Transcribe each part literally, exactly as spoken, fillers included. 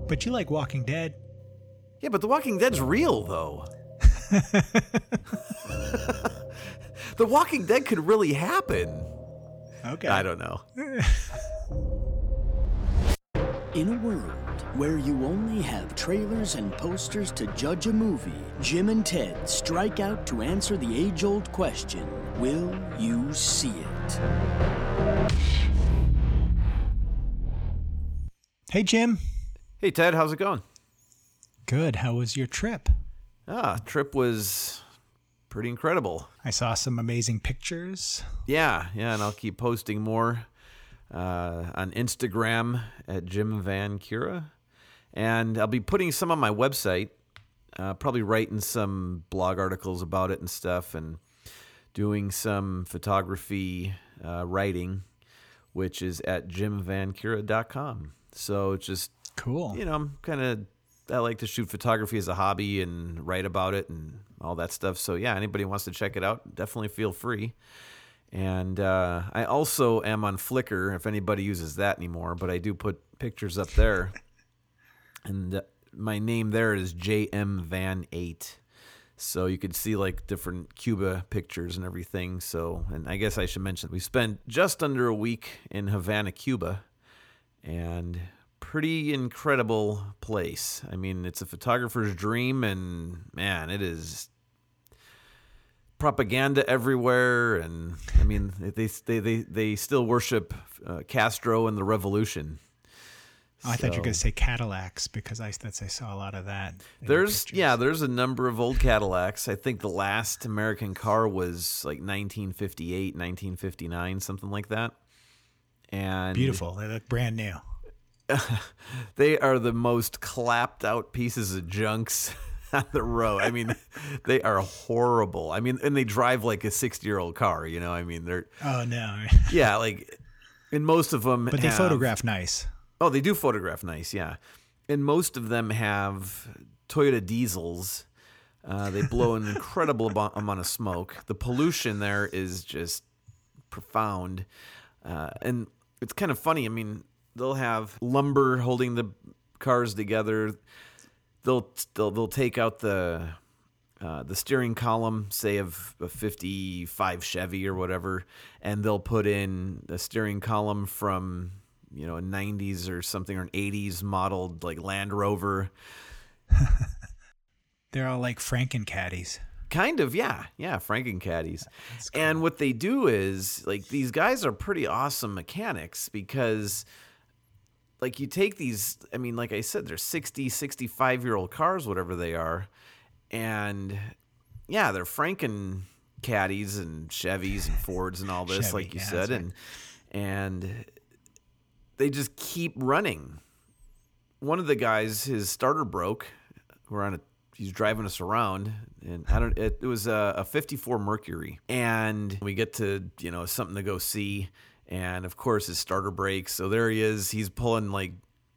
But you like Walking Dead. Yeah, but The Walking Dead's real, though. The Walking Dead could really happen. Okay. I don't know. In a world where you only have trailers and posters to judge a movie, Jim and Ted strike out to answer the age-old question, will you see it? Hey, Jim. Hey, Ted, how's it going? Good. How was your trip? Ah, trip was pretty incredible. I saw some amazing pictures. Yeah, yeah, and I'll keep posting more uh, on Instagram at Jim Van Cura. And I'll be putting some on my website, uh, probably writing some blog articles about it and stuff, and doing some photography uh, writing, which is at jim van cura dot com. So it's just cool. You know, I'm kind of, I like to shoot photography as a hobby and write about it and all that stuff. So yeah, anybody wants to check it out, definitely feel free. And uh, I also am on Flickr, if anybody uses that anymore, but I do put pictures up there. And uh, my name there is J M Van eight. So you could see like different Cuba pictures and everything. So, and I guess I should mention, we spent just under a week in Havana, Cuba, and pretty incredible place. I mean, it's a photographer's dream, and man, it is propaganda everywhere. And I mean, they they they, they still worship uh, Castro and the revolution. Oh, I so, thought you were going to say Cadillacs, because I, that's, I saw a lot of that. There's yeah, there's a number of old Cadillacs. I think the last American car was like nineteen fifty-eight, nineteen fifty-nine, something like that. And beautiful. They look brand new. They are the most clapped out pieces of junks on the road. I mean, they are horrible. I mean, and they drive like a sixty-year-old car, you know? I mean, they're... Oh, no. Yeah, like, and most of them But they have, photograph nice. Oh, they do photograph nice, yeah. And most of them have Toyota diesels. Uh, they blow an incredible amount of smoke. The pollution there is just profound. Uh, and it's kind of funny. I mean, they'll have lumber holding the cars together. They'll they'll, they'll take out the uh, the steering column, say of a fifty-five Chevy or whatever, and they'll put in a steering column from, you know, a nineties or something, or an eighties modeled like Land Rover. They're all like Franken-caddies. Kind of, yeah. Yeah, Franken-caddies. Cool. And what they do is, like, these guys are pretty awesome mechanics, because, like, you take these, I mean, like I said, they're sixty, sixty-five-year-old cars, whatever they are, and, yeah, they're Franken-caddies and Chevys and Fords and all this, Chevy, like you yeah, said, right. and and they just keep running. One of the guys, his starter broke. We're on a He's driving us around, and I don't. It, it was a, a fifty-four Mercury, and we get to, you know, something to go see, and of course his starter breaks. So there he is. He's pulling like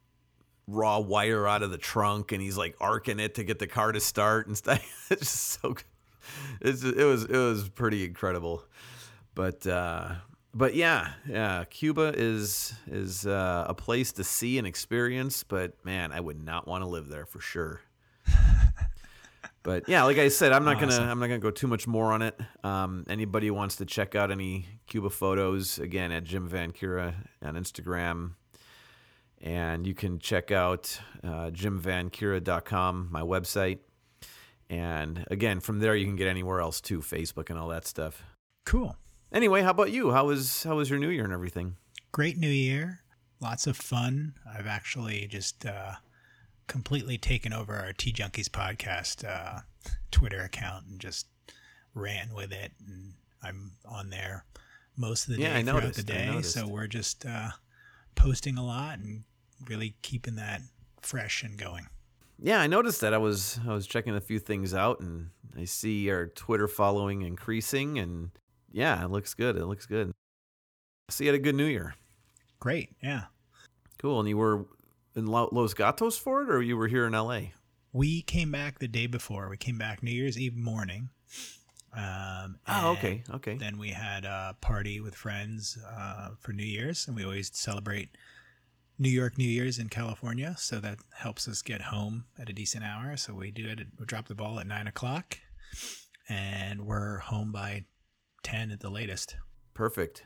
raw wire out of the trunk, and he's like arcing it to get the car to start and stuff. It's just so. It's it was it was pretty incredible, but uh, but yeah yeah Cuba is is uh, a place to see and experience. But man, I would not want to live there for sure. But yeah, like I said, I'm not awesome. gonna I'm not gonna go too much more on it. Um, anybody who wants to check out any Cuba photos, again, at Jim Van Cura on Instagram, and you can check out uh, jim van cura dot com, my website, and again, from there you can get anywhere else too, Facebook and all that stuff. Cool. Anyway, how about you? How was how was your New Year and everything? Great New Year, lots of fun. I've actually just. Uh, completely taken over our Tea Junkies podcast uh, Twitter account and just ran with it. And I'm on there most of the yeah, day I throughout noticed, the I day. noticed. So we're just uh, posting a lot and really keeping that fresh and going. Yeah, I noticed that. I was I was checking a few things out, and I see our Twitter following increasing, and yeah, it looks good. It looks good. So you had a good New Year. Great, yeah. Cool. And you were in Los Gatos for it, or you were here in L A? We came back the day before. We came back New Year's Eve morning. Um, oh, okay, okay. Then we had a party with friends uh, for New Year's, and we always celebrate New York New Year's in California, so that helps us get home at a decent hour. So we do it. We drop the ball at nine o'clock, and we're home by ten at the latest. Perfect.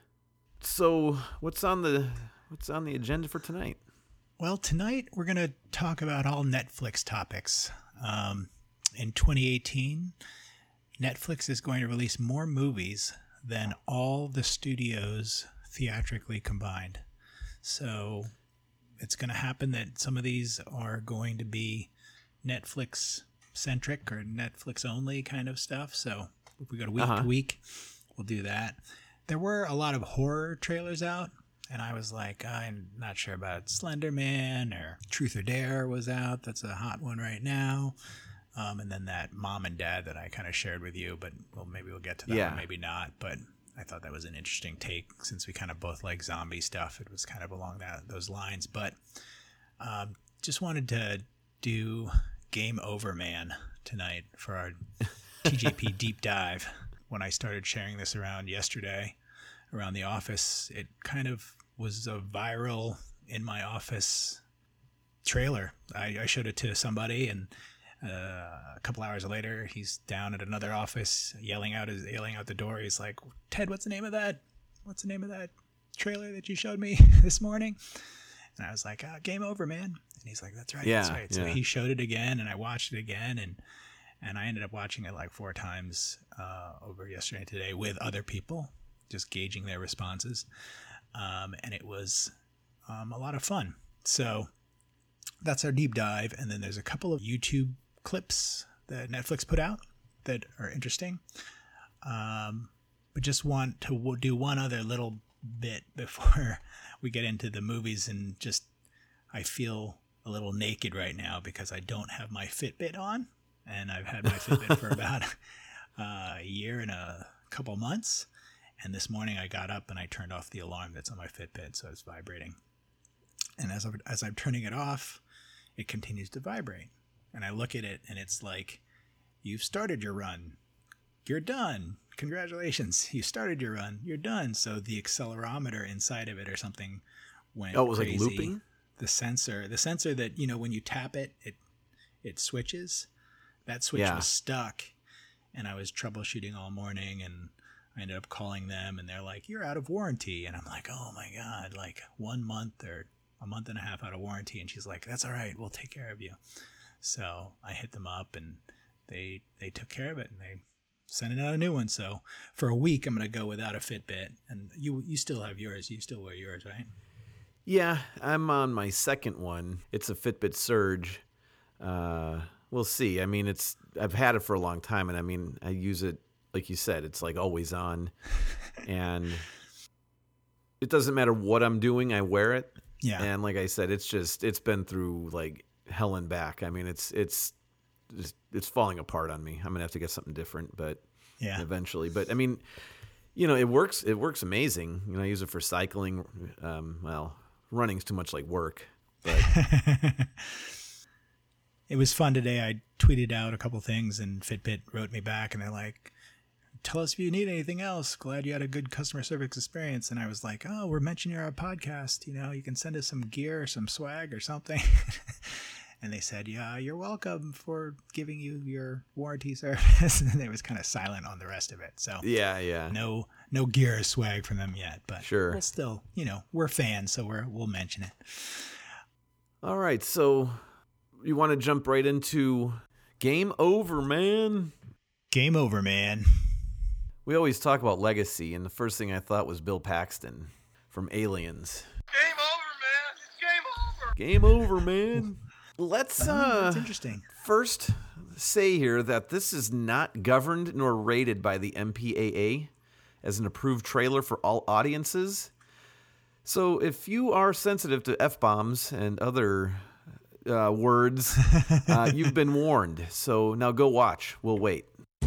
So what's on the what's on the agenda for tonight? Well, tonight we're going to talk about all Netflix topics. Um, in twenty eighteen, Netflix is going to release more movies than all the studios theatrically combined. So it's going to happen that some of these are going to be Netflix-centric or Netflix-only kind of stuff. So if we go to week uh-huh. to week, we'll do that. There were a lot of horror trailers out, and I was like, I'm not sure about Slender Man or Truth or Dare was out. That's a hot one right now. Um, and then that Mom and Dad that I kind of shared with you, but well, maybe we'll get to that yeah. one, maybe not. But I thought that was an interesting take since we kind of both like zombie stuff. It was kind of along that those lines. But um, just wanted to do Game Over Man tonight for our T J P deep dive. When I started sharing this around yesterday around the office, it kind of was a viral in my office trailer. I, I showed it to somebody, and Uh, a couple hours later, he's down at another office yelling out his yelling out the door. He's like, "Ted, what's the name of that? What's the name of that trailer that you showed me this morning?" And I was like, oh, "Game Over, man." And he's like, "That's right, yeah, that's right." Yeah. So he showed it again, and I watched it again, and and I ended up watching it like four times uh, over yesterday and today with other people, just gauging their responses, um, and it was um, a lot of fun. So that's our deep dive, and then there's a couple of YouTube clips that Netflix put out that are interesting. Um, but just want to w- do one other little bit before we get into the movies, and just I feel a little naked right now because I don't have my Fitbit on, and I've had my Fitbit for about uh, a year and a couple months. And this morning I got up and I turned off the alarm that's on my Fitbit, so it's vibrating. And as I'm, as I'm turning it off, it continues to vibrate. And I look at it, and it's like, you've started your run. You're done. Congratulations. You started your run. You're done. So the accelerometer inside of it or something went Oh, it was crazy. like looping? The sensor, the sensor that, you know, when you tap it, it it switches. That switch yeah. was stuck, and I was troubleshooting all morning, and I ended up calling them, and they're like, "You're out of warranty." And I'm like, oh, my God, like one month or a month and a half out of warranty. And she's like, "That's all right. We'll take care of you." So I hit them up, and they they took care of it, and they sent out a new one. So for a week, I'm going to go without a Fitbit. And you you still have yours. You still wear yours, right? Yeah, I'm on my second one. It's a Fitbit Surge. Uh, we'll see. I mean, it's I've had it for a long time, and I mean, I use it, like you said, it's like always on. And it doesn't matter what I'm doing, I wear it. Yeah. And like I said, it's just, it's been through like hell and back. I mean, it's it's just, it's falling apart on me. I'm gonna have to get something different, but yeah, eventually. But I mean, you know, it works. It works amazing. You know, I use it for cycling. Um, well, running's too much like work. But it was fun today. I tweeted out a couple things, and Fitbit wrote me back, and they're like, "Tell us if you need anything else. Glad you had a good customer service experience." And I was like, "Oh, we're mentioning our podcast. You know, you can send us some gear or some swag or something." And they said, "Yeah, you're welcome for giving you your warranty service." And it was kind of silent on the rest of it. So yeah, yeah, no, no gear or swag from them yet. But sure, we'll still, you know, we're fans, so we're we'll mention it. All right, so you want to jump right into Game Over, man? Game Over, man. We always talk about legacy, and the first thing I thought was Bill Paxton from Aliens. Game over, man. It's game over. Game over, man. Let's uh, That's interesting. First say here that this is not governed nor rated by the M P A A as an approved trailer for all audiences. So if you are sensitive to F-bombs and other uh, words, uh, you've been warned. So now go watch. We'll wait.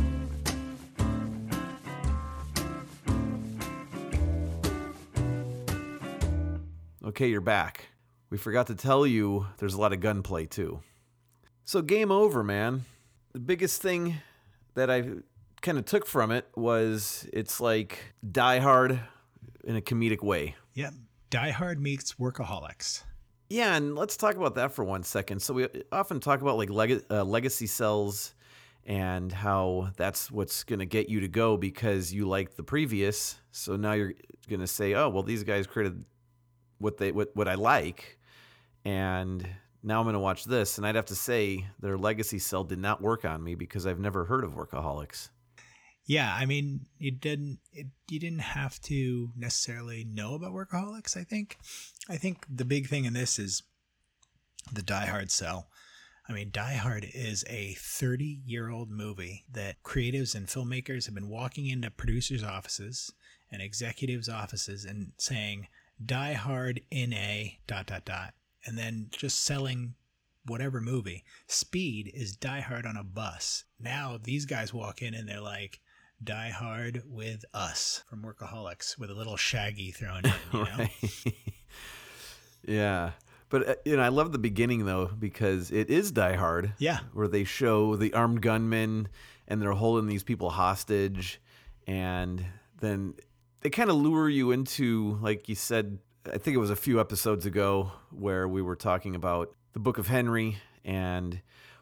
Okay, you're back. We forgot to tell you there's a lot of gunplay too. So Game Over, man. The biggest thing that I kind of took from it was it's like Die Hard in a comedic way. Yep. Die Hard meets Workaholics. Yeah, and let's talk about that for one second. So we often talk about like leg- uh, legacy cells and how that's what's going to get you to go because you like the previous. So now you're going to say, oh, well, these guys created what they what, what I like, and now I'm going to watch this. And I'd have to say their legacy cell did not work on me because I've never heard of Workaholics. Yeah, I mean, you didn't it, you didn't have to necessarily know about Workaholics, I think. I think the big thing in this is the Die Hard cell. I mean, Die Hard is a thirty-year-old movie that creatives and filmmakers have been walking into producers' offices and executives' offices and saying, Die Hard in a dot, dot, dot, and then just selling whatever movie. Speed is Die Hard on a bus. Now these guys walk in and they're like, Die Hard with Us from Workaholics with a little Shaggy thrown in, you know? Right. Yeah. But, uh, you know, I love the beginning, though, because it is Die Hard. Yeah. Where they show the armed gunmen and they're holding these people hostage. And then they kind of lure you into, like you said, I think it was a few episodes ago where we were talking about the Book of Henry. And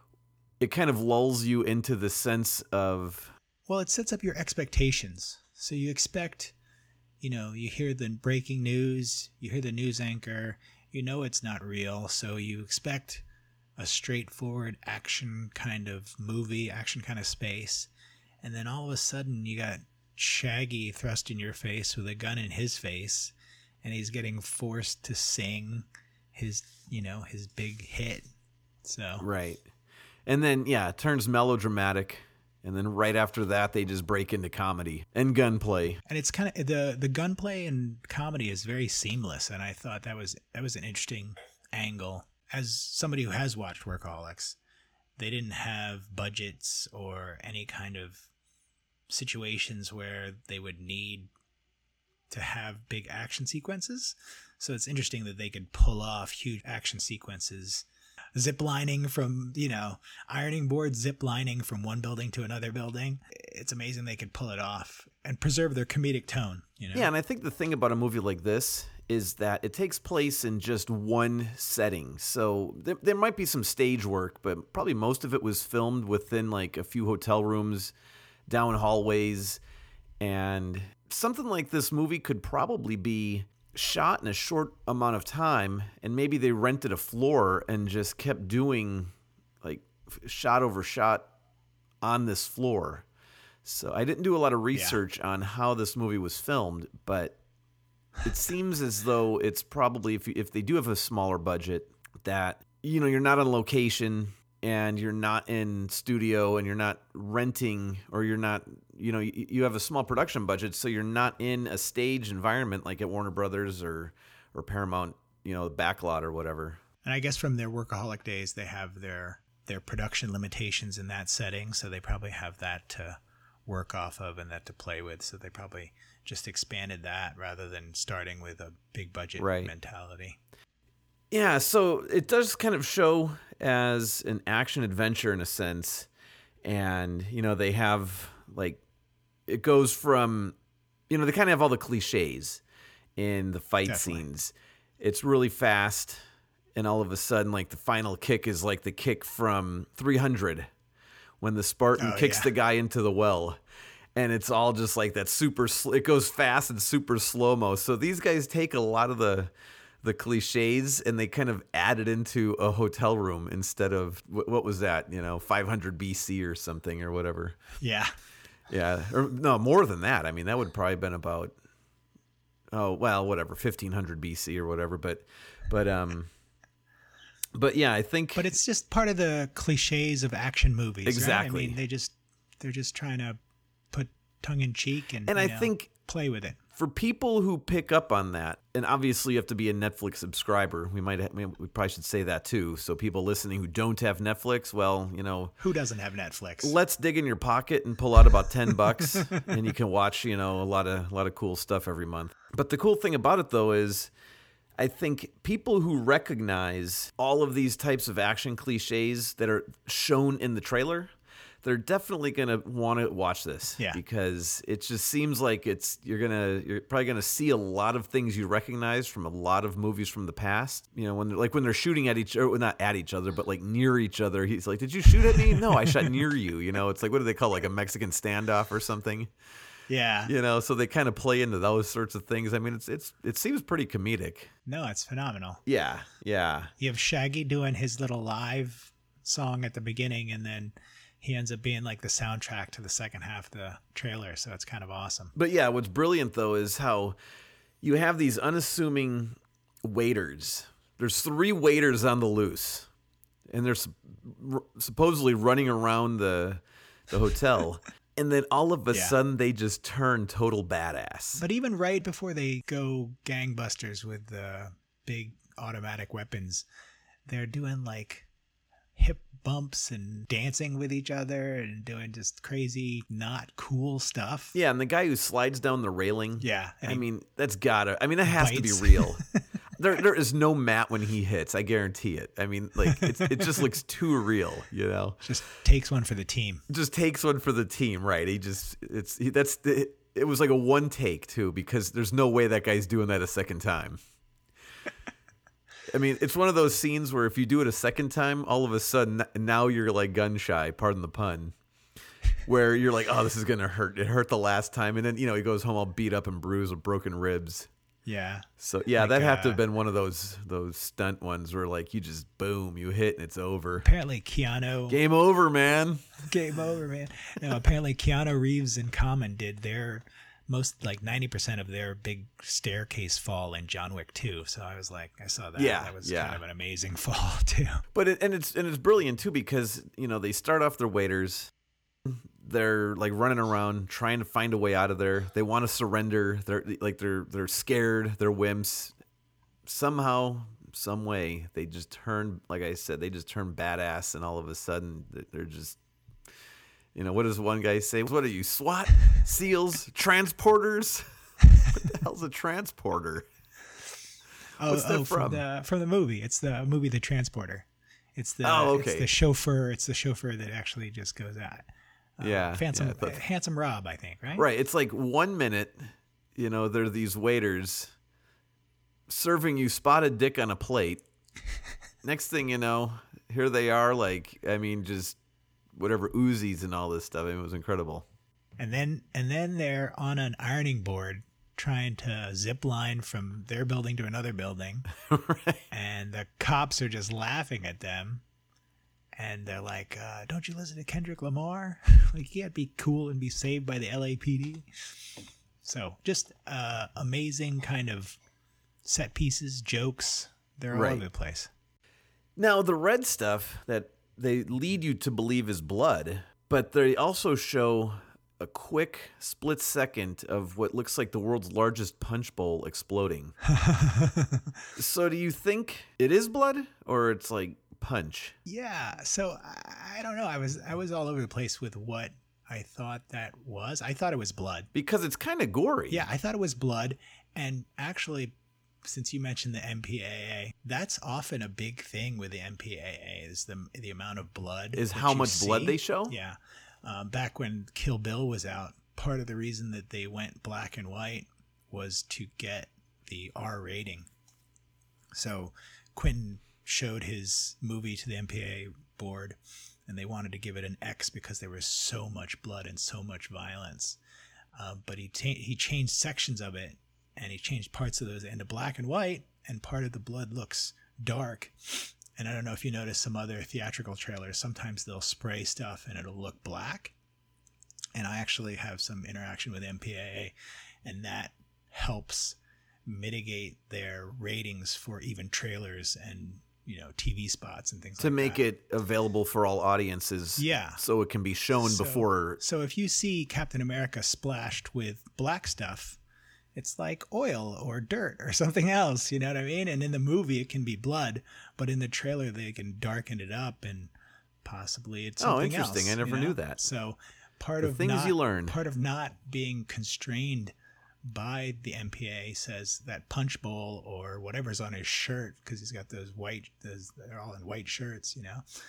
it kind of lulls you into the sense of... Well, it sets up your expectations. So you expect, you know, you hear the breaking news, you hear the news anchor, you know it's not real. So you expect a straightforward action kind of movie, action kind of space. And then all of a sudden you got Shaggy thrust in your face with a gun in his face. And he's getting forced to sing his, you know, his big hit. So Right. And then, yeah, it turns melodramatic. And then right after that, they just break into comedy and gunplay. And it's kind of the the gunplay and comedy is very seamless. And I thought that was that was an interesting angle. As somebody who has watched Workaholics, they didn't have budgets or any kind of situations where they would need to have big action sequences. So it's interesting that they could pull off huge action sequences. Zip lining from, you know, ironing board zip lining from one building to another building. It's amazing they could pull it off and preserve their comedic tone, you know? Yeah, and I think the thing about a movie like this is that it takes place in just one setting. So there, there might be some stage work, but probably most of it was filmed within like a few hotel rooms, down hallways. And something like this movie could probably be shot in a short amount of time, and maybe they rented a floor and just kept doing like shot over shot on this floor. So I didn't do a lot of research yeah. on how this movie was filmed, but it seems as though it's probably, if if they do have a smaller budget, that, you know, you're not on location and you're not in studio and you're not renting, or you're not, you know, you, you have a small production budget, so you're not in a stage environment like at Warner Brothers or or Paramount, you know, backlot or whatever. And I guess from their Workaholic days, they have their their production limitations in that setting, so they probably have that to work off of and that to play with. So they probably just expanded that rather than starting with a big budget right. mentality. Yeah, so it does kind of show as an action adventure in a sense. And, you know, they have, like, it goes from, you know, they kind of have all the cliches in the fight Definitely. scenes. It's really fast, and all of a sudden, like, the final kick is like the kick from three hundred when the Spartan oh, kicks yeah. the guy into the well. And it's all just like that super, sl- it goes fast and super slow-mo. So these guys take a lot of the the cliches and they kind of add it into a hotel room instead of, what, what was that, you know, five hundred B C or something or whatever. Yeah. Yeah. Or no, more than that. I mean, that would probably have been about, oh, well, whatever, fifteen hundred B C or whatever. But, but, um, but yeah, I think. But it's just part of the cliches of action movies. Exactly. Right? I mean, they just, they're just trying to put tongue in cheek and, and you I know, think play with it. For people who pick up on that, and obviously you have to be a Netflix subscriber. We might, have, we probably should say that too. So people listening who don't have Netflix, well, you know, who doesn't have Netflix? Let's dig in your pocket and pull out about ten bucks, and you can watch, you know, a lot of a lot of cool stuff every month. But the cool thing about it though is, I think people who recognize all of these types of action cliches that are shown in the trailer, they're definitely gonna want to watch this. Yeah. Because it just seems like it's you're gonna you're probably gonna see a lot of things you recognize from a lot of movies from the past. You know, when they're, like when they're shooting at each or not at each other, but like near each other. He's like, "Did you shoot at me? No, I shot near you." You know, it's like what do they call it, like a Mexican standoff or something? Yeah. You know, so they kind of play into those sorts of things. I mean, it's it's it seems pretty comedic. No, it's phenomenal. Yeah, yeah. You have Shaggy doing his little live song at the beginning, and then he ends up being like the soundtrack to the second half of the trailer. So it's kind of awesome. But yeah, what's brilliant though is how you have these unassuming waiters. There's three waiters on the loose, and they're sup- supposedly running around the the hotel. And then all of a Yeah. sudden, they just turn total badass. But even right before they go gangbusters with the big automatic weapons, they're doing like hip bumps and dancing with each other and doing just crazy, not cool stuff. Yeah, and the guy who slides down the railing. Yeah. and I he mean, that's gotta. I mean, that has bites. to be real. there, there is no mat when he hits. I guarantee it. I mean, like it's, it just looks too real. You know, just takes one for the team. just takes one for the team, right? He just it's he, that's the, it was like a one take too, because there's no way that guy's doing that a second time. I mean, it's one of those scenes where if you do it a second time, all of a sudden now you're like gun shy, pardon the pun, where you're like, oh, this is gonna hurt. It hurt the last time, and then you know he goes home all beat up and bruised with broken ribs. Yeah. So yeah, Like, that had to uh, have been one of those those stunt ones where like you just boom, you hit and it's over. Apparently Keanu Game over, man. game over, man. No, apparently Keanu Reeves and Common did their most like ninety percent of their big staircase fall in John Wick two. So I was like, I saw that. Yeah, That was yeah. kind of an amazing fall too. But it, and it's and it's brilliant too because you know they start off their waiters, they're like running around trying to find a way out of there. They want to surrender. They're like they're they're scared. They're wimps. Somehow, some way, they just turn. Like I said, they just turn badass, and all of a sudden they're just. You know, what does one guy say? What are you, SWAT? SEALs? Transporters? What the hell's a transporter? Oh, What's that oh, from? the from the movie. It's the movie The Transporter. It's the Oh, it's okay. the chauffeur. It's the chauffeur that actually just goes out. Uh, Yeah, Handsome, yeah, I thought- Handsome Rob, I think, right? Right. It's like one minute, you know, there are these waiters serving you spotted dick on a plate. Next thing you know, here they are, like, I mean, just whatever Uzis and all this stuff. I mean, it was incredible. And then and then they're on an ironing board trying to zip line from their building to another building. Right. And the cops are just laughing at them. And they're like, uh, don't you listen to Kendrick Lamar? Like, you can't be cool and be saved by the L A P D. So just uh, amazing kind of set pieces, jokes. They're all Right. over the place. Now, the red stuff that they lead you to believe is blood, but they also show a quick split second of what looks like the world's largest punch bowl exploding. So do you think it is blood or it's like punch? Yeah. So I, I don't know. I was I was all over the place with what I thought that was. I thought it was blood. Because it's kind of gory. Yeah, I thought it was blood. And actually, since you mentioned the M P A A, that's often a big thing with the M P A A is the the amount of blood. Is that how you much see. blood they show? Yeah. Um, back when Kill Bill was out, part of the reason that they went black and white was to get the R rating. So Quentin showed his movie to the M P A A board, and they wanted to give it an X because there was so much blood and so much violence. Uh, but he ta- he changed sections of it, and he changed parts of those into black and white, and part of the blood looks dark. And I don't know if you notice some other theatrical trailers, sometimes they'll spray stuff and it'll look black. And I actually have some interaction with M P A A, and that helps mitigate their ratings for even trailers and, you know, T V spots and things To like make that. it available for all audiences. Yeah. So it can be shown So- before. So if you see Captain America splashed with black stuff, it's like oil or dirt or something else, you know what I mean? And in the movie, it can be blood, but in the trailer, they can darken it up and possibly it's Oh, something interesting. else, I never you know? knew that. So part The of things not, you learn. part of not being constrained by the M P A A says that punch bowl or whatever's on his shirt, because he's got those white, those they're all in white shirts, you know.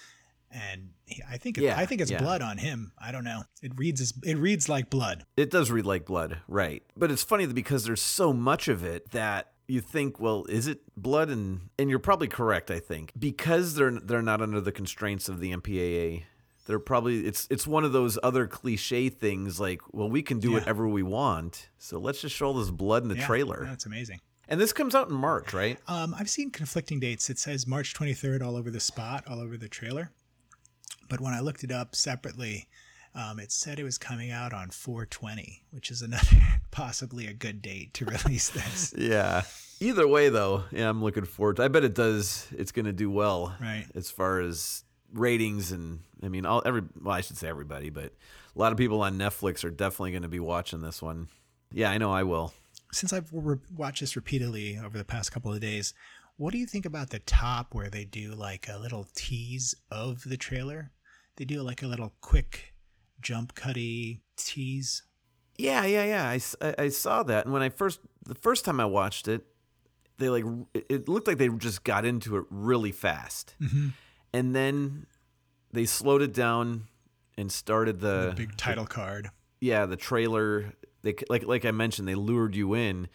and he, I think it, Yeah, I think it's yeah. blood on him. I don't know. It reads as, it reads like blood. It does read like blood, right? But it's funny that because there's so much of it that you think, well, is it blood? And and you're probably correct. I think because they're they're not under the constraints of the M P A A. They're probably it's it's one of those other cliche things like, well, we can do Yeah. whatever we want, so let's just show all this blood in the Yeah, trailer. That's amazing. And this comes out in March, right? Um, I've seen conflicting dates. It says March twenty-third all over the spot, all over the trailer. But when I looked it up separately, um, it said it was coming out on four twenty, which is another possibly a good date to release this. Yeah. Either way, though, yeah, I'm looking forward to I bet it does. It's going to do well Right. as far as ratings. And I mean, all every well, I should say everybody, but a lot of people on Netflix are definitely going to be watching this one. Yeah, I know I will. Since I've re- watched this repeatedly over the past couple of days, what do you think about the top where they do like a little tease of the trailer? They do like a little quick jump cutty tease. Yeah, yeah, yeah. I, s- I- I saw that, and when I first the first time I watched it, they like it it looked like they just got into it really fast, Mm-hmm. and then they slowed it down and started the, The big title card. yeah the trailer. They like like I mentioned, they lured you in.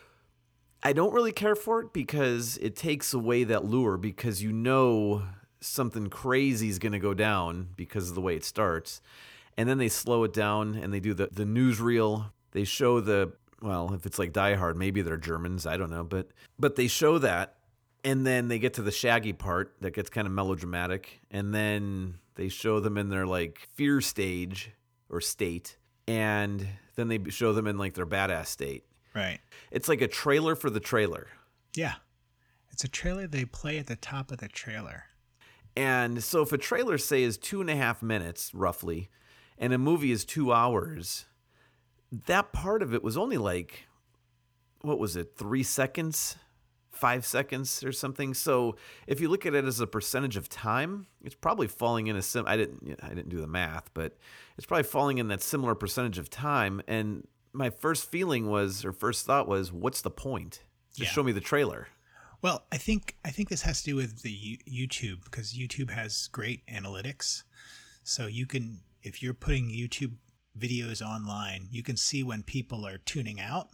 I don't really care for it because it takes away that lure because you know something crazy is going to go down because of the way it starts. And then they slow it down and they do the, the newsreel. They show the, well, if it's like Die Hard, maybe they're Germans. I don't know. But but they show that. And then they get to the Shaggy part that gets kind of melodramatic. And then they show them in their like fear stage or state. And then they show them in like their badass state. Right. It's like a trailer for the trailer. Yeah. It's a trailer they play at the top of the trailer. And so if a trailer, say, is two and a half minutes, roughly, and a movie is two hours, that part of it was only like, what was it, three seconds, five seconds or something? So if you look at it as a percentage of time, it's probably falling in a sim. I didn't, I didn't do the math, but it's probably falling in that similar percentage of time. And my first feeling was, or first thought was, what's the point? Just Yeah. show me the trailer. Well, I think I think this has to do with the U- YouTube because YouTube has great analytics. So you can, if you're putting YouTube videos online, you can see when people are tuning out.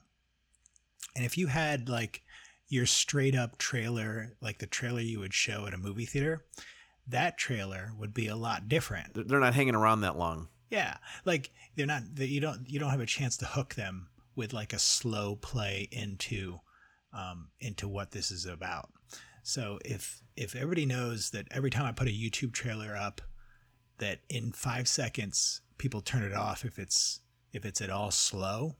And if you had like your straight up trailer, like the trailer you would show at a movie theater, that trailer would be a lot different. They're not hanging around that long. Yeah, like they're not. They, you don't. You don't have a chance to hook them with like a slow play into, um, into what this is about. So if if everybody knows that every time I put a YouTube trailer up, that in five seconds people turn it off if it's if it's at all slow,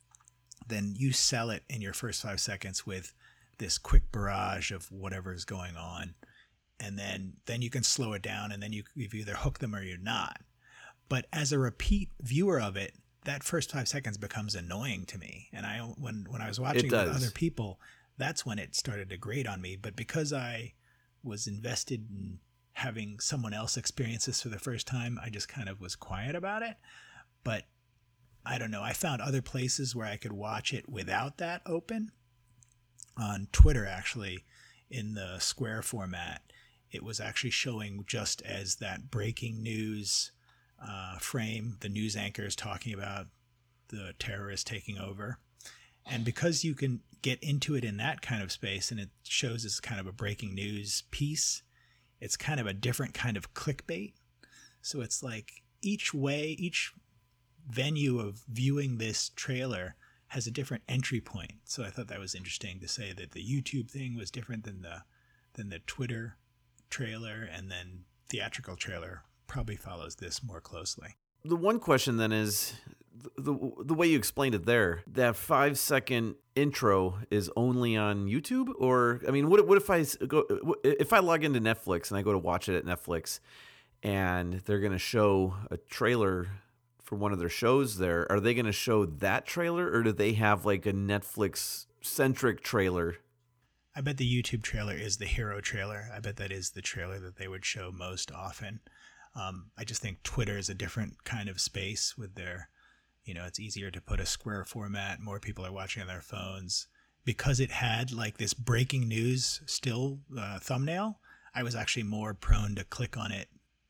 then you sell it in your first five seconds with this quick barrage of whatever is going on, and then then you can slow it down, and then you you've either hooked them or you're not. But as a repeat viewer of it, that first five seconds becomes annoying to me. And I, when when I was watching it with does. other people, that's when it started to grate on me. But because I was invested in having someone else experience this for the first time, I just kind of was quiet about it. But I don't know. I found other places where I could watch it without that open. On Twitter, actually, in the square format, it was actually showing just as that breaking news Uh, frame, the news anchor is talking about the terrorists taking over. And because you can get into it in that kind of space and it shows as kind of a breaking news piece, it's kind of a different kind of clickbait. So it's like each way, each venue of viewing this trailer has a different entry point. So I thought that was interesting to say that the YouTube thing was different than the than the Twitter trailer, and then theatrical trailer probably follows this more closely. The one question then is the the way you explained it there. That five second intro is only on YouTube, or I mean, what what if I go if I log into Netflix and I go to watch it at Netflix, and they're going to show a trailer for one of their shows there? Are they going to show that trailer, or do they have like a Netflix centric trailer? I bet the YouTube trailer is the hero trailer. I bet that is the trailer that they would show most often. Um, I just think Twitter is a different kind of space with their, you know, it's easier to put a square format. More people are watching on their phones. Because it had like this breaking news still uh, thumbnail, I was actually more prone to click on it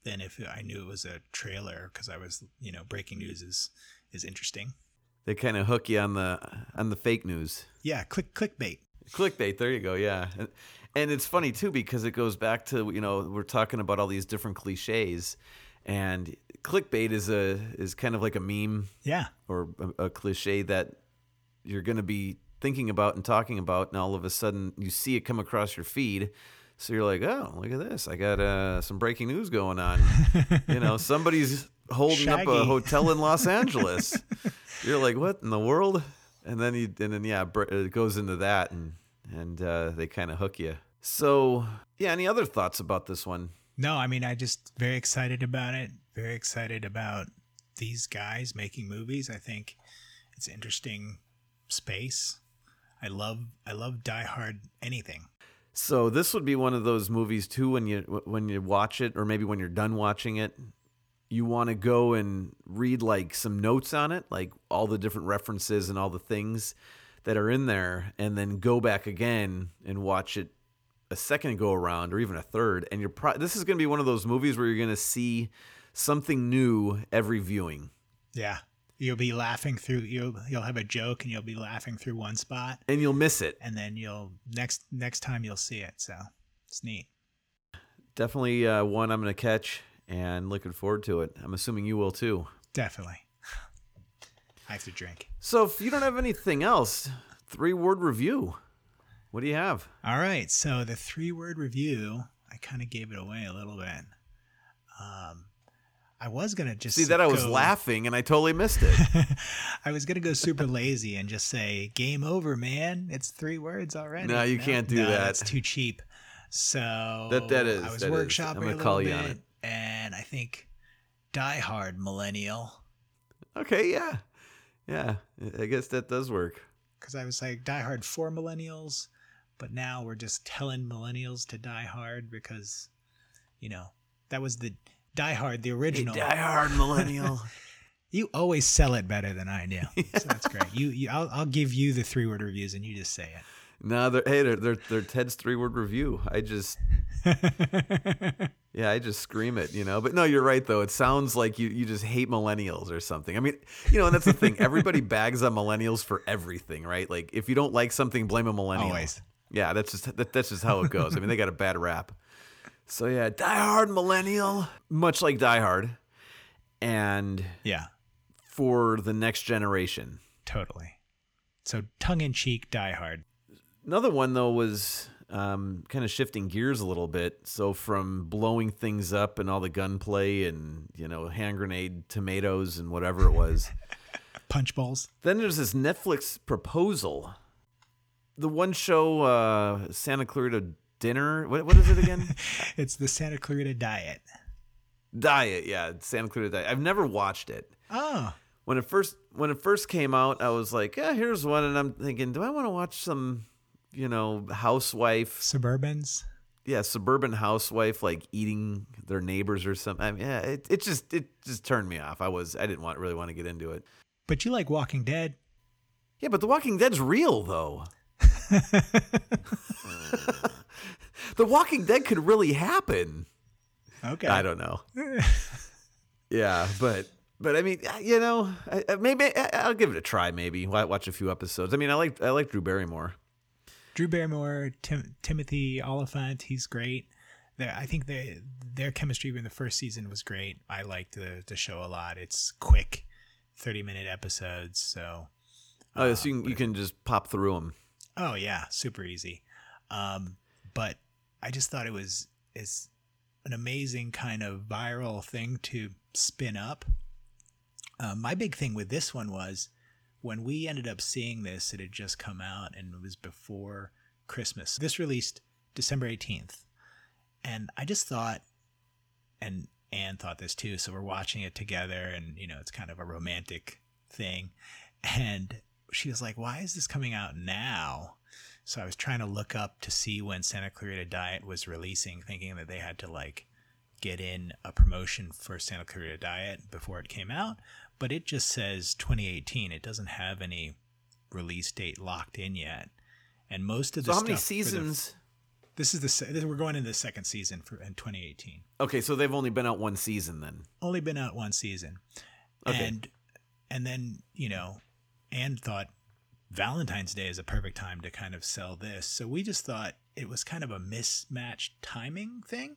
than if I knew it was a trailer, because I was, you know, breaking news is is interesting. They kind of hook you on the on the fake news. Yeah, click clickbait. Clickbait, there you go, yeah. And, and it's funny, too, because it goes back to, you know, we're talking about all these different cliches, and clickbait is a is kind of like a meme Yeah. or a, a cliche that you're going to be thinking about and talking about, and all of a sudden you see it come across your feed. So you're like, oh, look at this. I got uh, some breaking news going on. You know, somebody's holding Shaggy. up a hotel in Los Angeles. You're like, what in the world? And then you, and then yeah, it goes into that, and and uh, they kind of hook you. So yeah, any other thoughts about this one? No, I mean, I just very excited about it. Very excited about these guys making movies. I think it's interesting space. I love I love Die Hard anything. So this would be one of those movies too. When you when you watch it, or maybe when you're done watching it, you want to go and read like some notes on it, like all the different references and all the things that are in there, and then go back again and watch it a second go around, or even a third. And you're pro- this is going to be one of those movies where you're going to see something new every viewing. Yeah. You'll be laughing through, you'll you'll have a joke and you'll be laughing through one spot, And you'll miss it. and then you'll next next time you'll see it. So it's neat. Definitely uh, one I'm going to catch, and looking forward to it. I'm assuming you will too. Definitely. I have to drink. So if you don't have anything else, three-word review. What do you have? All right. So the three word review, I kind of gave it away a little bit. Um, I was going to just See that I was go- laughing and I totally missed it. I was going to go super lazy and just say, game over, man. It's three words already. No, you can't do no, that. That's too cheap. So That- that is- I was that is. workshopping I'm gonna a little call you bit, on it. and I think Die Hard Millennial, Okay, yeah. Yeah, I guess that does work. because I was like Die Hard for millennials, but now we're just telling millennials to die hard because, you know, that was the Die Hard, the original. Die Hard Millennial. You always sell it better than I do. So that's great. You, you I'll, I'll give you the three word reviews and you just say it. No, they're, hey, they're, they're, they're Ted's three-word review. I just, yeah, I just scream it, you know. But no, you're right, though. It sounds like you, you just hate millennials or something. I mean, you know, and that's the thing. Everybody bags on millennials for everything, right? Like, if you don't like something, blame a millennial. Always. Yeah, that's just that, that's just how it goes. I mean, they got a bad rap. So, yeah, Die Hard Millennial, much like Die Hard, and Yeah, for the next generation. totally. So tongue in cheek, Die Hard. Another one, though, was um, kind of shifting gears a little bit. So from blowing things up and all the gunplay and, you know, hand grenade tomatoes and whatever it was. Punch bowls. Then there's this Netflix proposal. The one show, uh, Santa Clarita Dinner. What, what is it again? It's the Santa Clarita Diet. Diet, yeah. Santa Clarita Diet. I've never watched it. Oh, When it first when it first came out, I was like, yeah, here's one. And I'm thinking, do I want to watch some, you know, housewife Suburbans. yeah, suburban housewife like eating their neighbors or something. I mean, yeah, it it just it just turned me off. I was I didn't want really want to get into it. But you like Walking Dead. Yeah, but The Walking Dead's real though. The Walking Dead could really happen. Okay. I don't know. Yeah, but but I mean, you know, I, I- maybe I, I'll give it a try. Maybe Wa- watch a few episodes. I mean, I like I like Drew Barrymore. Drew Barrymore, Tim, Timothy Oliphant, he's great. Their, I think they, their chemistry in the first season was great. I liked the, the show a lot. It's quick, thirty minute episodes. So, Oh, so you can, you can just pop through them. oh yeah, super easy. Um, but I just thought it was it's an amazing kind of viral thing to spin up. Uh, my big thing with this one was when we ended up seeing this, it had just come out and it was before Christmas. This released December eighteenth. And I just thought, and Anne thought this too, so we're watching it together and, you know, it's kind of a romantic thing. And she was like, why is this coming out now? So I was trying to look up to see when Santa Clarita Diet was releasing, thinking that they had to like get in a promotion for Santa Clarita Diet before it came out. But it just says twenty eighteen. It doesn't have any release date locked in yet. And most of the So how stuff many for the- seasons? This is the se- this, we're going into the second season for in twenty eighteen. Okay, so they've only been out one season then. Only been out one season, Okay. and and then you know, Anne thought Valentine's Day is a perfect time to kind of sell this. So we just thought it was kind of a mismatched timing thing.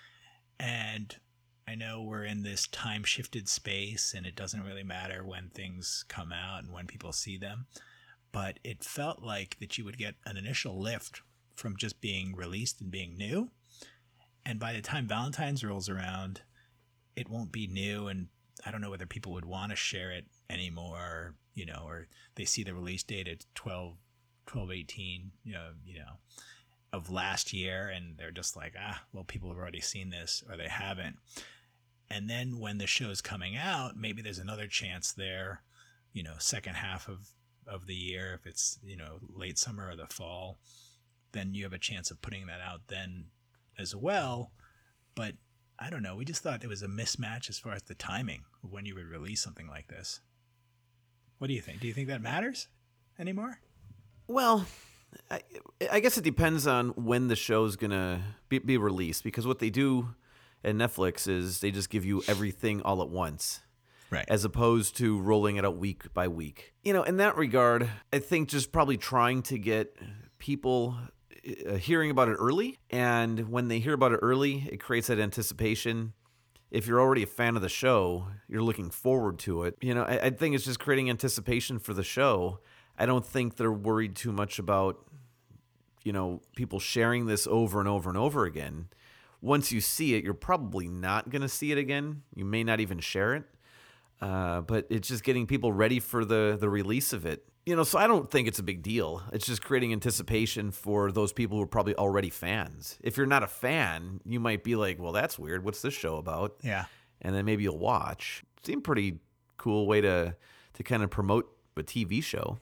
And I know we're in this time shifted space and it doesn't really matter when things come out and when people see them. But it felt like that you would get an initial lift from just being released and being new. And by the time Valentine's rolls around, it won't be new. And I don't know whether people would want to share it anymore, you know, or they see the release date at twelve, twelve eighteen, you know, you know, of last year. And they're just like, ah, well, people have already seen this or they haven't. And then when the show's coming out, maybe there's another chance there, you know, second half of, of the year, if it's, you know, late summer or the fall, then you have a chance of putting that out then as well. But I don't know. We just thought it was a mismatch as far as the timing of when you would release something like this. What do you think? Do you think that matters anymore? Well, I, I guess it depends on when the show's going to be, be released, because what they do at Netflix is they just give you everything all at once. Right. As opposed to rolling it out week by week. You know, in that regard, I think just probably trying to get people uh, hearing about it early. And when they hear about it early, it creates that anticipation. If you're already a fan of the show, you're looking forward to it. You know, I, I think it's just creating anticipation for the show. I don't think they're worried too much about, you know, people sharing this over and over and over again. Once you see it, you're probably not going to see it again. You may not even share it. Uh, but it's just getting people ready for the, the release of it. You know, so I don't think it's a big deal. It's just creating anticipation for those people who are probably already fans. If you're not a fan, you might be like, well, that's weird. What's this show about? Yeah. And then maybe you'll watch. Seemed pretty cool way to, to kind of promote a T V show.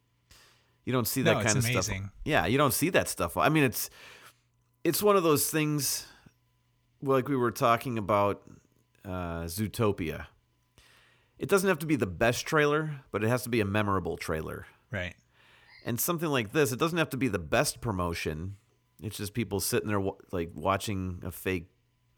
You don't see that No, kind it's of amazing. stuff. Yeah, you don't see that stuff. I mean, it's it's one of those things like we were talking about uh, Zootopia. It doesn't have to be the best trailer, but it has to be a memorable trailer. Right. And something like this, it doesn't have to be the best promotion. It's just people sitting there like watching a fake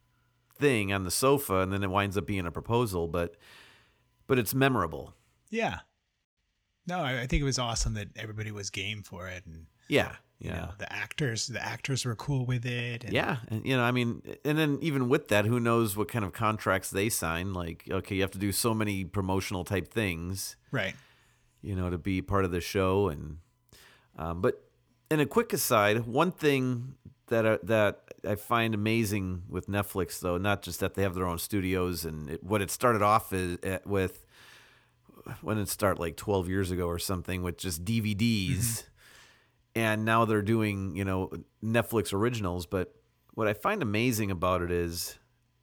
thing on the sofa, and then it winds up being a proposal. But but it's memorable. Yeah. No, I, I think it was awesome that everybody was game for it, and Yeah, you yeah. know, the actors, the actors were cool with it. And Yeah, and you know, I mean, and then even with that, who knows what kind of contracts they sign? Like, okay, you have to do so many promotional type things, Right. you know, to be part of the show. And um, but in a quick aside, one thing that uh, that I find amazing with Netflix, though, not just that they have their own studios, and it, what it started off is, at, with when it started like twelve years ago or something, with just D V Ds. Mm-hmm. And now they're doing, you know, Netflix originals. But what I find amazing about it is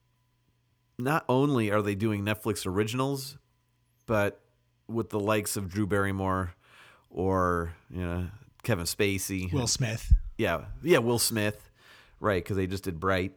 not only are they doing Netflix originals, but with the likes of Drew Barrymore or, you know, Kevin Spacey. Will Smith. Yeah. Yeah, Will Smith. Right, because they just did Bright.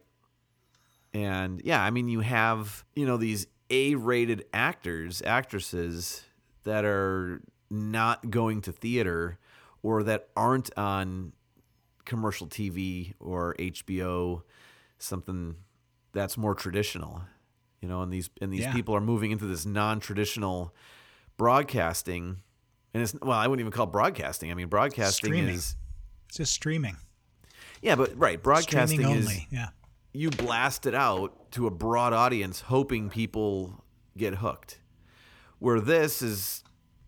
And, yeah, I mean, you have, you know, these A-rated actors, actresses that are not going to theater or that aren't on commercial T V or H B O, something that's more traditional, you know, and these and these Yeah. people are moving into this non-traditional broadcasting, and it's well, I wouldn't even call it broadcasting. I mean, broadcasting Streaming. is It's just streaming. yeah, but right, broadcasting Streaming is only. Yeah. you blast it out to a broad audience, hoping people get hooked. Where this is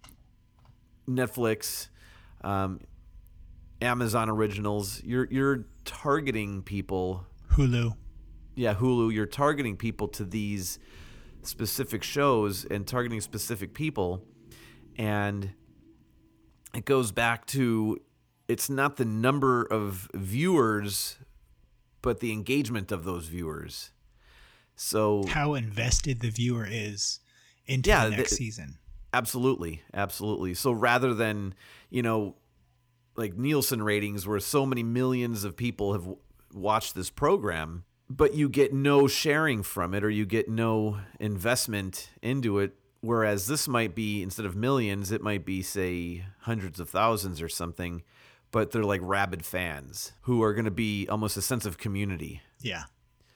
Netflix. Um, Amazon originals, you're you're targeting people. Hulu. Yeah, Hulu. You're targeting people to these specific shows and targeting specific people, and it goes back to it's not the number of viewers, but the engagement of those viewers. So How invested the viewer is into Yeah, the next the- season. Absolutely, absolutely. So rather than, you know, like Nielsen ratings where so many millions of people have w- watched this program, but you get no sharing from it or you get no investment into it, whereas this might be, instead of millions, it might be, say, hundreds of thousands or something, but they're like rabid fans who are going to be almost a sense of community. Yeah.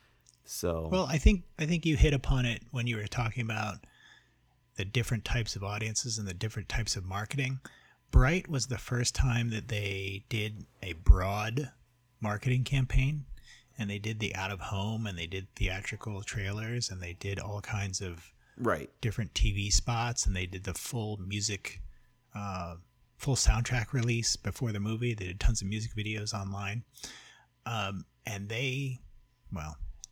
So Well, I think I think you hit upon it when you were talking about the different types of audiences and the different types of marketing. Bright was the first time that they did a broad marketing campaign, and they did the out of home, and they did theatrical trailers, and they did all kinds of right. different T V spots, and they did the full music, uh, full soundtrack release before the movie. They did tons of music videos online, um, and they, well.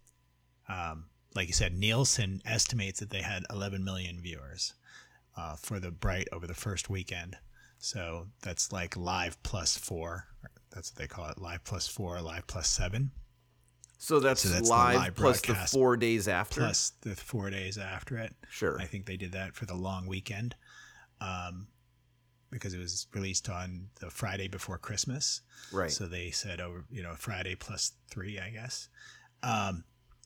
Um, like you said, Nielsen estimates that they had eleven million viewers uh, for the Bright over the first weekend. So that's like live plus four. That's what they call it, live plus four, live plus seven. So that's, So that's the live, live plus the broadcast four days after? Plus the four days after it. Sure. I think they did that for the long weekend um, because it was released on the Friday before Christmas. Right. So they said, over, you know, Friday plus three, I guess. Um,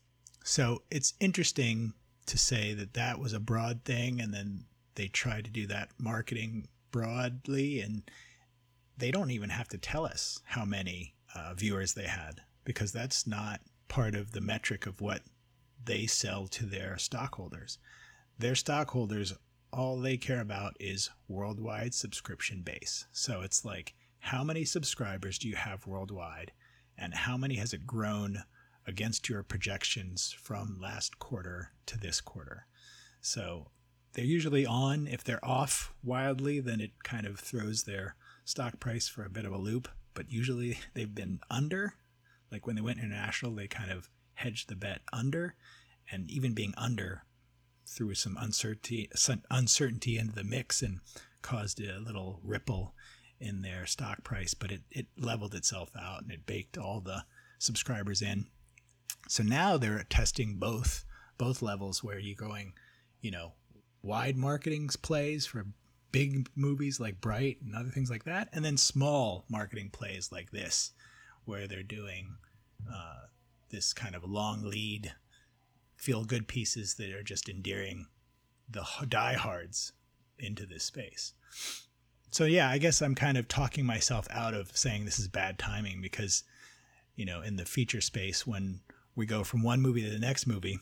So it's interesting to say that that was a broad thing, and then they tried to do that marketing broadly, and they don't even have to tell us how many uh, viewers they had, because that's not part of the metric of what they sell to their stockholders. Their stockholders, all they care about is worldwide subscription base. So it's like, how many subscribers do you have worldwide, and how many has it grown against your projections from last quarter to this quarter? So they're usually on. If they're off wildly, then it kind of throws their stock price for a bit of a loop. But usually they've been under. Like when they went international, they kind of hedged the bet under. And even being under threw some uncertainty, some uncertainty into the mix and caused a little ripple in their stock price. But it, it leveled itself out, and it baked all the subscribers in. So now they're testing both both levels, where you're going, you know, wide marketing plays for big movies like Bright and other things like that, and then small marketing plays like this, where they're doing uh, this kind of long lead, feel-good pieces that are just endearing the diehards into this space. So yeah, I guess I'm kind of talking myself out of saying this is bad timing, because, you know, in the feature space, when we go from one movie to the next movie,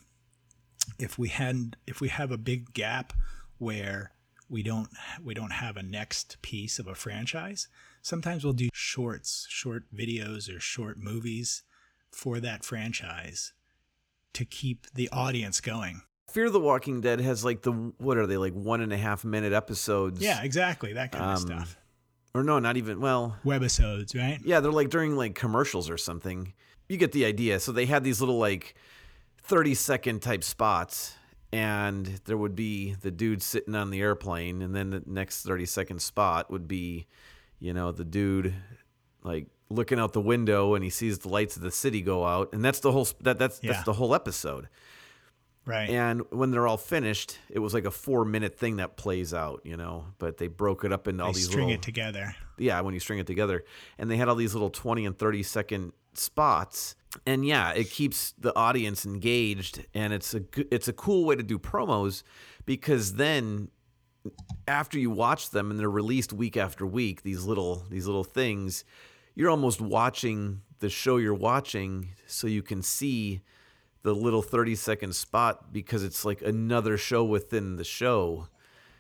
if we hadn't, if we have a big gap where we don't we don't have a next piece of a franchise, sometimes we'll do shorts, short videos or short movies for that franchise to keep the audience going. Fear the Walking Dead has like the, what are they, like one and a half minute episodes? Yeah, exactly, that kind um, of stuff. Or no, not even, well. Webisodes, right? Yeah, they're like during like commercials or something. You get the idea. So they had these little like thirty second type spots, and there would be the dude sitting on the airplane, and then the next thirty second spot would be, you know, the dude like looking out the window, and he sees the lights of the city go out, and that's the whole that that's Yeah. that's the whole episode. Right. And when they're all finished, it was like a four minute thing that plays out, you know, but they broke it up into all they these string little, it together. yeah, when you string it together, and they had all these little twenty and thirty second spots, and yeah, it keeps the audience engaged, and it's a good, it's a cool way to do promos, because then after you watch them and they're released week after week, these little these little things, you're almost watching the show you're watching, so you can see the little thirty second spot, because it's like another show within the show.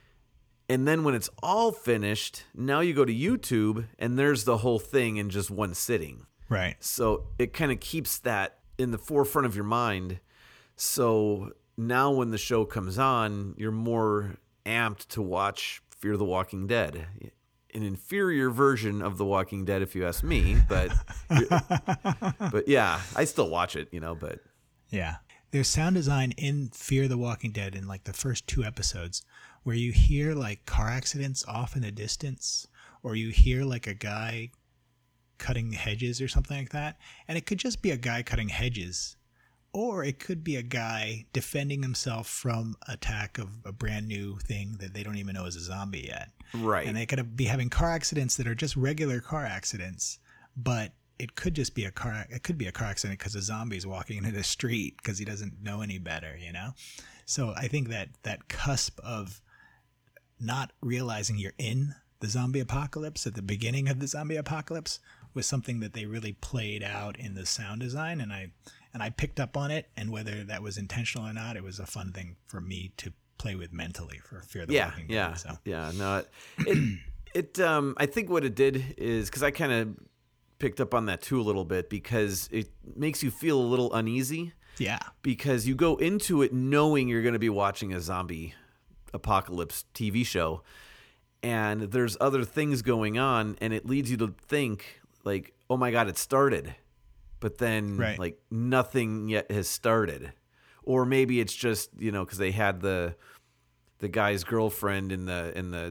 And then when it's all finished, now you go to YouTube and there's the whole thing in just one sitting. Right. So it kind of keeps that in the forefront of your mind. So now when the show comes on, you're more amped to watch Fear the Walking Dead. An inferior version of The Walking Dead, if you ask me, but but yeah, I still watch it, you know, but Yeah. There's sound design in Fear the Walking Dead in like the first two episodes where you hear like car accidents off in the distance, or you hear like a guy cutting hedges or something like that. And it could just be a guy cutting hedges, or it could be a guy defending himself from attack of a brand new thing that they don't even know is a zombie yet. right. And they could be having car accidents that are just regular car accidents, but it could just be a car. It could be a car accident because a zombie's walking into the street because he doesn't know any better, you know? So I think that that cusp of not realizing you're in the zombie apocalypse at the beginning of the zombie apocalypse was something that they really played out in the sound design, and I and I picked up on it, and whether that was intentional or not, it was a fun thing for me to play with mentally for Fear the Yeah, Walking yeah, Dead. So. yeah. No, it, it, it um, I think what it did is because I kind of picked up on that too a little bit because it makes you feel a little uneasy. Yeah, because you go into it knowing you're going to be watching a zombie apocalypse T V show, and there's other things going on, and it leads you to think like, oh my God, it started. But then right. like nothing yet has started. Or maybe it's just, you know, because they had the the guy's girlfriend in the in the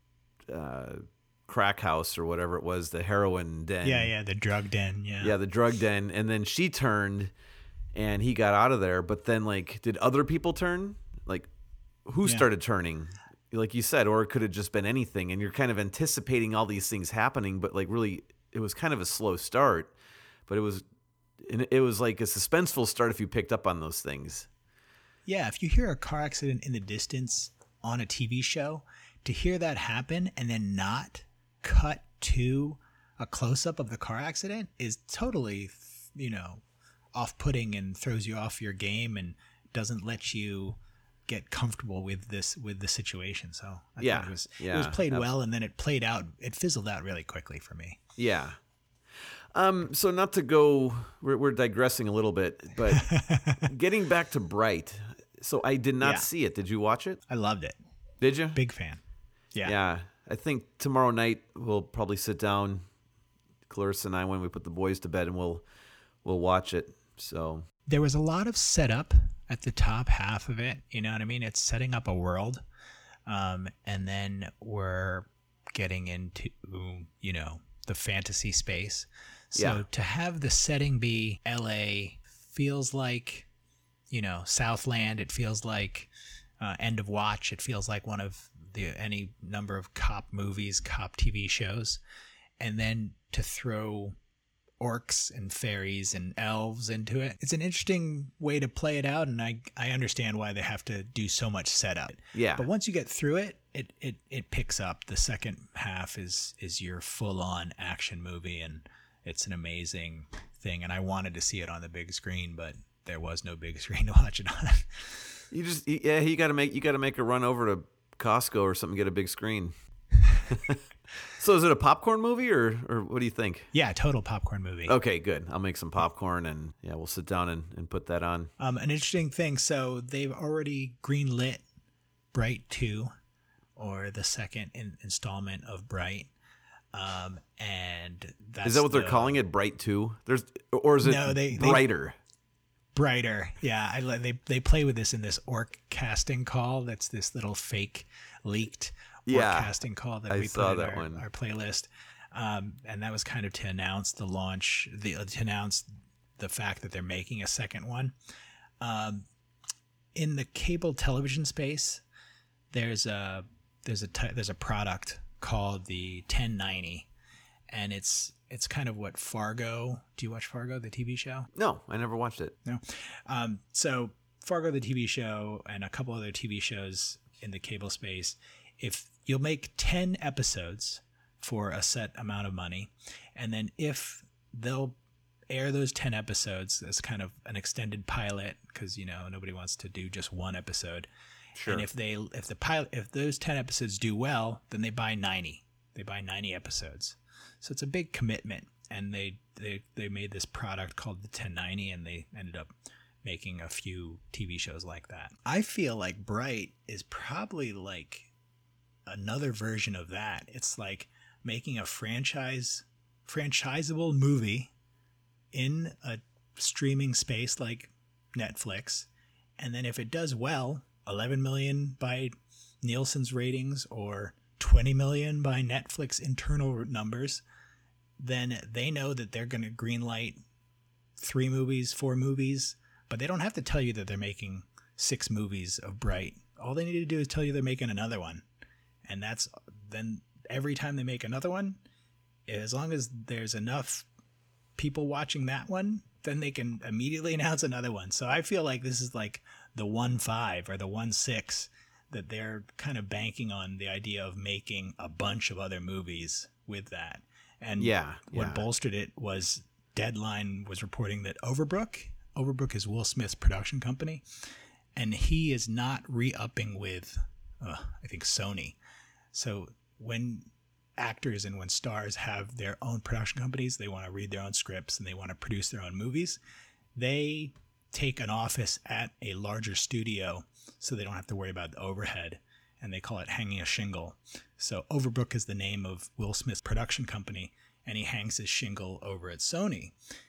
uh, crack house or whatever it was, the heroin den. Yeah, yeah, the drug den. Yeah, yeah, the drug den, and then she turned, and he got out of there. But then, like, did other people turn? Like, who Yeah. started turning? Like you said, or it could have just been anything. And you're kind of anticipating all these things happening, but like really, it was kind of a slow start. But it was. And it was like a suspenseful start if you picked up on those things. Yeah, if you hear a car accident in the distance on a T V show, to hear that happen and then not cut to a close-up of the car accident is totally, you know, off-putting and throws you off your game and doesn't let you get comfortable with this with the situation. So I Yeah, thought it was yeah, it was played absolutely. well, and then it played out. It fizzled out really quickly for me. Yeah. Um. So not to go, we're, we're digressing a little bit, but getting back to Bright. So I did not Yeah. see it. Did you watch it? I loved it. Did you? Big fan. Yeah. Yeah. I think tomorrow night we'll probably sit down, Clarissa and I, when we put the boys to bed, and we'll we'll watch it. So There was a lot of setup at the top half of it. You know what I mean? It's setting up a world. Um, and then we're getting into, you know, the fantasy space. So Yeah. to have the setting be L A feels like, you know, Southland. It feels like uh, End of Watch. It feels like one of the any number of cop movies, cop T V shows. And then to throw orcs and fairies and elves into it. It's an interesting way to play it out, and I I understand why they have to do so much setup. Yeah. But once you get through it, it it, it picks up. The second half is is your full-on action movie, and it's an amazing thing. And I wanted to see it on the big screen, but there was no big screen to watch it on. you just yeah, you got to make you got to make a run over to Costco or something, get a big screen. So is it a popcorn movie or or what do you think? Yeah, total popcorn movie. Okay, good. I'll make some popcorn and yeah, we'll sit down and, and put that on. Um, an interesting thing. So they've already greenlit Bright two, or the second in, installment of Bright. Um, and that's Is that what they're the- calling it, Bright two? There's or is it No, they- they- Brighter? Brighter. Yeah, I li- they they play with this in this orc casting call. That's this little fake leaked orc Yeah, casting call that I we saw put in that our, one. our playlist. Um, and that was kind of to announce the launch, the uh, to announce the fact that they're making a second one. Um, in the cable television space, there's a there's a t- there's a product called the ten ninety, and it's it's kind of what Fargo. Do you watch Fargo, the T V show? No, I never watched it. No. Um, so Fargo, the T V show, and a couple other T V shows in the cable space, if you'll make ten episodes for a set amount of money, and then if they'll air those ten episodes as kind of an extended pilot, because, you know, nobody wants to do just one episode. Sure. And if they, if the pilot, if those ten episodes do well, then they buy ninety. They buy ninety episodes. So it's a big commitment. And they, they, they made this product called the ten ninety, and they ended up making a few T V shows like that. I feel like Bright is probably like another version of that. It's like making a franchise, franchisable movie in a streaming space like Netflix. And then if it does well, eleven million by Nielsen's ratings or twenty million by Netflix internal numbers, then they know that they're going to greenlight three movies, four movies, but they don't have to tell you that they're making six movies of Bright. All they need to do is tell you they're making another one. And that's then every time they make another one, as long as there's enough people watching that one, then they can immediately announce another one. So I feel like this is like the one five or the one six that they're kind of banking on the idea of making a bunch of other movies with that. And Yeah, what yeah. bolstered it was Deadline was reporting that Overbrook, Overbrook is Will Smith's production company, and he is not re-upping with, uh, I think, Sony. So when actors and when stars have their own production companies, they want to read their own scripts and they want to produce their own movies, they take an office at a larger studio so they don't have to worry about the overhead, and they call it hanging a shingle. So Overbrook is the name of Will Smith's production company, and he hangs his shingle over at Sony.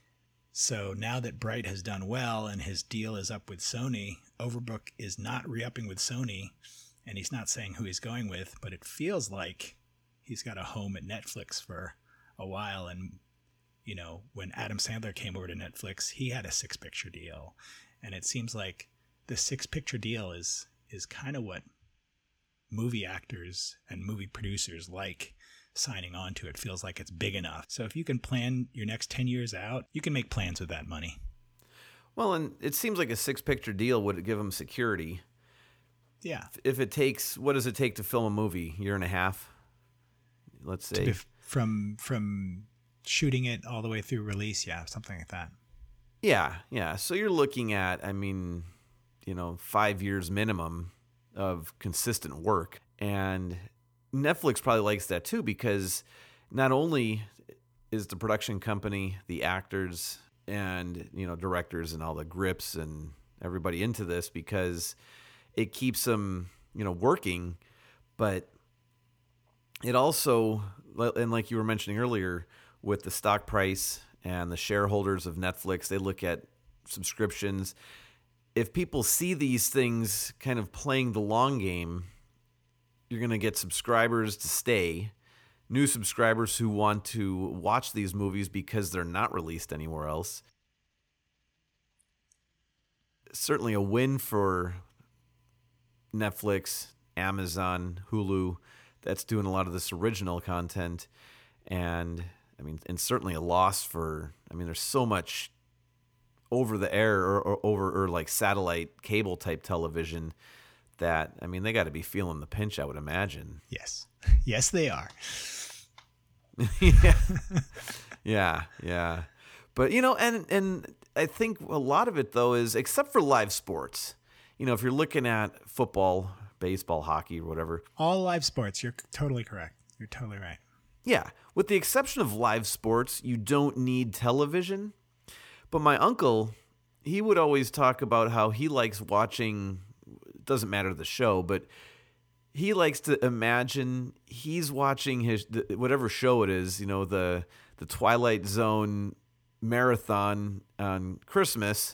So now that Bright has done well and his deal is up with Sony, Overbrook is not re-upping with Sony, and he's not saying who he's going with, but it feels like he's got a home at Netflix for a while. And, you know, when Adam Sandler came over to Netflix, he had a six-picture deal. And it seems like the six-picture deal is is kind of what movie actors and movie producers like signing on to. It feels like it's big enough. So if you can plan your next ten years out, you can make plans with that money. Well, and it seems like a six-picture deal would give them security. Yeah. If it takes, what does it take to film a movie? Year and a half, let's say. If from from shooting it all the way through release, yeah, something like that. Yeah, yeah. So you're looking at, I mean, you know, five years minimum of consistent work. And Netflix probably likes that too, because not only is the production company, the actors and, you know, directors and all the grips and everybody into this, because it keeps them, you know, working, but it also, and like you were mentioning earlier, with the stock price and the shareholders of Netflix, they look at subscriptions. If people see these things kind of playing the long game, you're going to get subscribers to stay, new subscribers who want to watch these movies because they're not released anywhere else. Certainly a win for Netflix, Amazon, Hulu, that's doing a lot of this original content. And I mean, and certainly a loss for, I mean, there's so much over the air or, or over or like satellite cable type television that, I mean, they got to be feeling the pinch, I would imagine. Yes. Yes, they are. yeah. Yeah. Yeah. But, you know, and, and I think a lot of it, though, is except for live sports, you know, if you're looking at football, baseball, hockey, or whatever. All live sports. You're totally correct. You're totally right. Yeah. With the exception of live sports, you don't need television. But my uncle, he would always talk about how he likes watching, it doesn't matter the show, but he likes to imagine he's watching his whatever show it is, you know, the the Twilight Zone marathon on Christmas.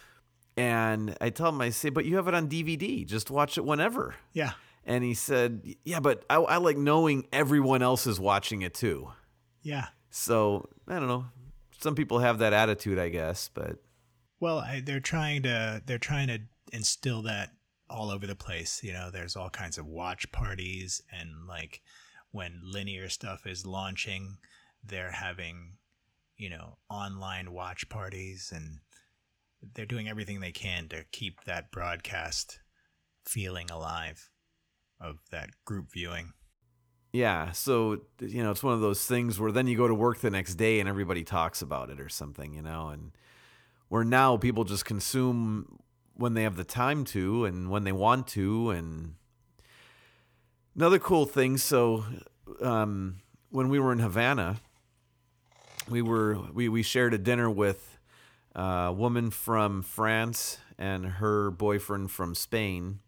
And I tell him, I say, but you have it on D V D. Just watch it whenever. Yeah. And he said, yeah, but I, I like knowing everyone else is watching it too. Yeah. So, I don't know. Some people have that attitude, I guess, but. Well, I, they're trying to they're trying to instill that all over the place. You know, there's all kinds of watch parties, and like when linear stuff is launching, they're having, you know, online watch parties, and they're doing everything they can to keep that broadcast feeling alive of that group viewing. Yeah, so, you know, it's one of those things where then you go to work the next day and everybody talks about it or something, you know, and where now people just consume when they have the time to and when they want to. And another cool thing, so um, when we were in Havana, we were we, we shared a dinner with a woman from France and her boyfriend from Spain.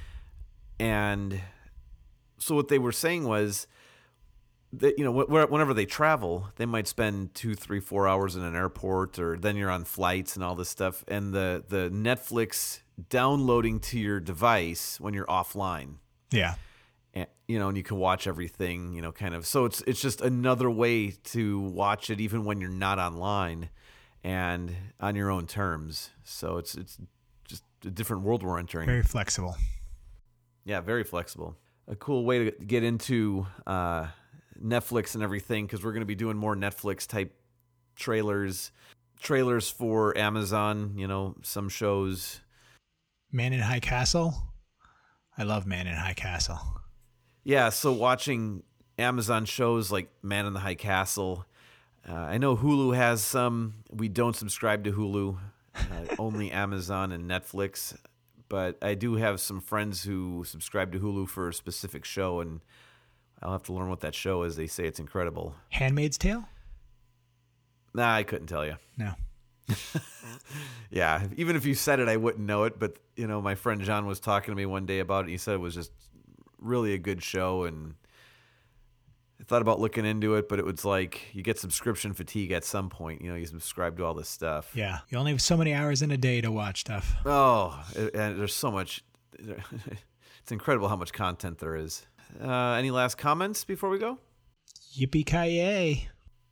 And so what they were saying was that, you know, whenever they travel, they might spend two, three, four hours in an airport, or then you're on flights and all this stuff. And the, the Netflix downloading to your device when you're offline. Yeah. And, you know, and you can watch everything, you know, kind of. So it's it's just another way to watch it even when you're not online and on your own terms. So it's it's just a different world we're entering. Very flexible. Yeah, very flexible. A cool way to get into uh, Netflix and everything, because we're going to be doing more Netflix type trailers, trailers for Amazon, you know, some shows. Man in High Castle I love Man in High Castle. Yeah, so watching Amazon shows like Man in the High Castle. Uh, I know Hulu has some. We don't subscribe to Hulu, uh, only Amazon and Netflix. But I do have some friends who subscribe to Hulu for a specific show, and I'll have to learn what that show is. They say it's incredible. Handmaid's Tale? Nah, I couldn't tell you. No. Yeah, even if you said it, I wouldn't know it. But, you know, my friend John was talking to me one day about it. He said it was just really a good show, and I thought about looking into it, but it was like you get subscription fatigue at some point. You know, you subscribe to all this stuff. Yeah. You only have so many hours in a day to watch stuff. Oh, and there's so much. It's incredible how much content there is. Uh, any last comments before we go? Yippee-ki-yay.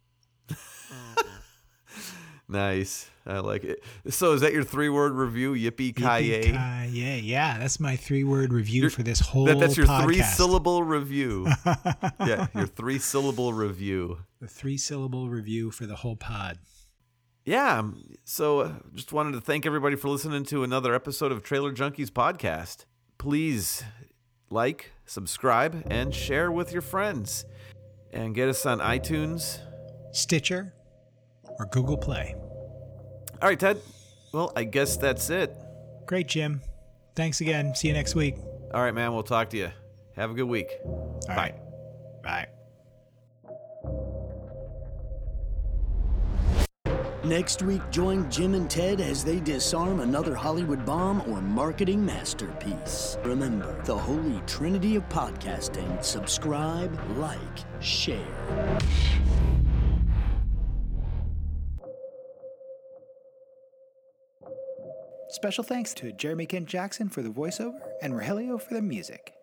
Nice. I like it. So is that your three-word review, yippee-ki-yay? Yippee-ki-yay. Yeah, that's my three-word review Your- for this whole that, That's your podcast. three-syllable review. Yeah, your three-syllable review. The three-syllable review for the whole pod. Yeah, um, so uh, just wanted to thank everybody for listening to another episode of Trailer Junkies Podcast. Please like, subscribe, and share with your friends. And get us on iTunes. Stitcher or Google Play. All right, Ted. Well, I guess that's it. Great, Jim. Thanks again. See you next week. All right, man. We'll talk to you. Have a good week. All Bye. right. Bye. Next week, join Jim and Ted as they disarm another Hollywood bomb or marketing masterpiece. Remember, the holy trinity of podcasting. Subscribe, like, share. Special thanks to Jeremy Kent Jackson for the voiceover and Rogelio for the music.